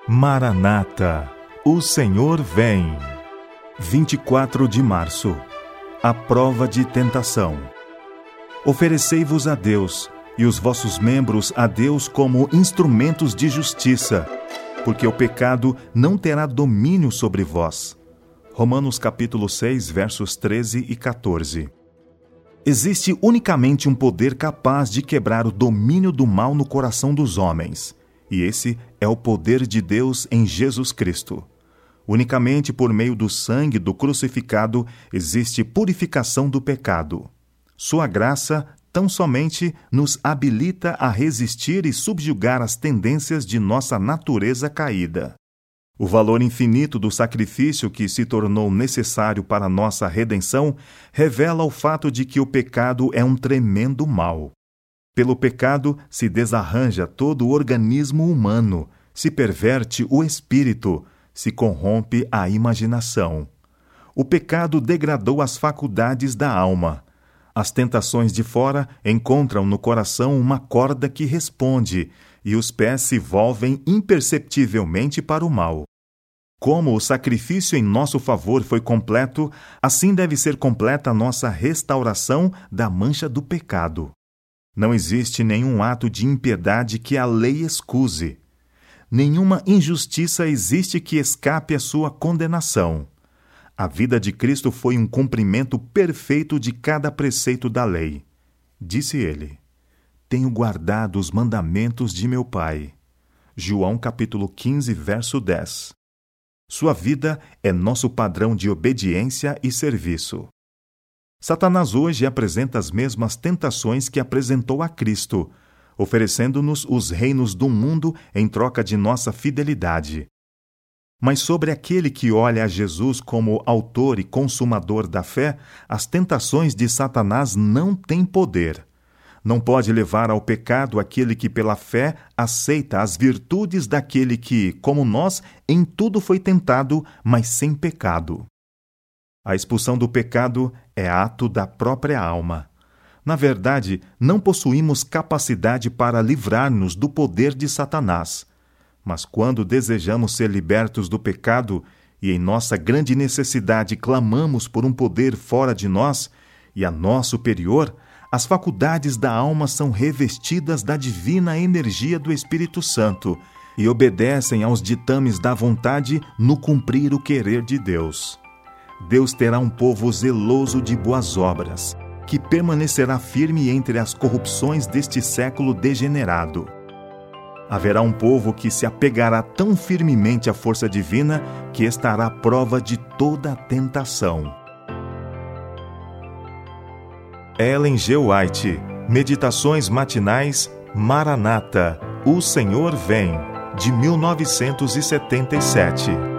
Maranata, o Senhor vem. 24 de março. A prova de tentação. Oferecei-vos a Deus, e os vossos membros a Deus como instrumentos de justiça, porque o pecado não terá domínio sobre vós. Romanos capítulo 6, versos 13 e 14. Existe unicamente um poder capaz de quebrar o domínio do mal no coração dos homens, e esse é o poder de Deus em Jesus Cristo. Unicamente por meio do sangue do crucificado existe purificação do pecado. Sua graça tão somente nos habilita a resistir e subjugar as tendências de nossa natureza caída. O valor infinito do sacrifício que se tornou necessário para nossa redenção revela o fato de que o pecado é um tremendo mal. Pelo pecado se desarranja todo o organismo humano, se perverte o espírito, se corrompe a imaginação. O pecado degradou as faculdades da alma. As tentações de fora encontram no coração uma corda que responde, e os pés se volvem imperceptivelmente para o mal. Como o sacrifício em nosso favor foi completo, assim deve ser completa a nossa restauração da mancha do pecado. Não existe nenhum ato de impiedade que a lei excuse. Nenhuma injustiça existe que escape à sua condenação. A vida de Cristo foi um cumprimento perfeito de cada preceito da lei. Disse ele: tenho guardado os mandamentos de meu Pai. João capítulo 15, verso 10. Sua vida é nosso padrão de obediência e serviço. Satanás hoje apresenta as mesmas tentações que apresentou a Cristo, oferecendo-nos os reinos do mundo em troca de nossa fidelidade. Mas sobre aquele que olha a Jesus como autor e consumador da fé, as tentações de Satanás não têm poder. Não pode levar ao pecado aquele que pela fé aceita as virtudes daquele que, como nós, em tudo foi tentado, mas sem pecado. A expulsão do pecado é ato da própria alma. Na verdade, não possuímos capacidade para livrar-nos do poder de Satanás. Mas quando desejamos ser libertos do pecado e em nossa grande necessidade clamamos por um poder fora de nós e a nós superior, as faculdades da alma são revestidas da divina energia do Espírito Santo e obedecem aos ditames da vontade no cumprir o querer de Deus. Deus terá um povo zeloso de boas obras, que permanecerá firme entre as corrupções deste século degenerado. Haverá um povo que se apegará tão firmemente à força divina que estará à prova de toda a tentação. Ellen G. White, Meditações Matinais, Maranata, o Senhor vem, de 1977.